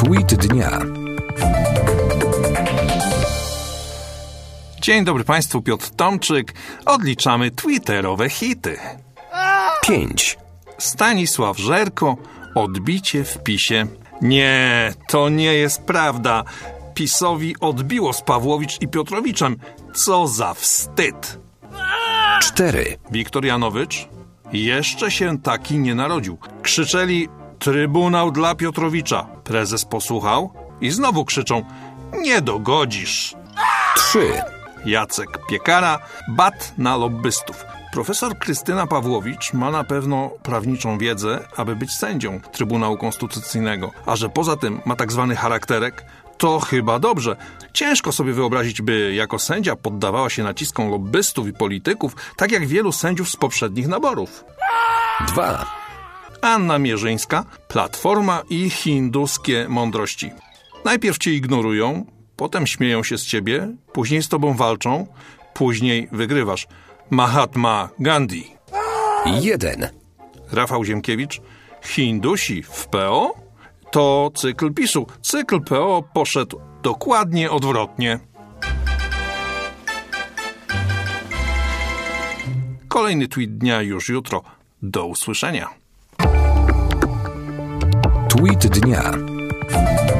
Tweet dnia. Dzień dobry Państwu, Piotr Tomczyk. Odliczamy twitterowe hity. 5. Stanisław Żerko, odbicie w PiSie. Nie, to nie jest prawda. PiS-owi odbiło z Pawłowicz i Piotrowiczem. Co za wstyd. 4. Wiktor Janowicz jeszcze się taki nie narodził. Krzyczeli: Trybunał dla Piotrowicza. Prezes posłuchał i znowu krzyczą: nie dogodzisz. 3. Jacek Piekara, bat na lobbystów. Profesor Krystyna Pawłowicz ma na pewno prawniczą wiedzę, aby być sędzią Trybunału Konstytucyjnego, a że poza tym ma tak zwany charakterek, to chyba dobrze. Ciężko sobie wyobrazić, by jako sędzia poddawała się naciskom lobbystów i polityków, tak jak wielu sędziów z poprzednich naborów. 2. Anna Mierzyńska, Platforma i hinduskie mądrości. Najpierw cię ignorują, potem śmieją się z ciebie, później z tobą walczą, później wygrywasz. Mahatma Gandhi. 1. Rafał Ziemkiewicz, Hindusi w PO? To cykl PiS-u. Cykl PO poszedł dokładnie odwrotnie. Kolejny tweet dnia już jutro. Do usłyszenia. Tweet dnia.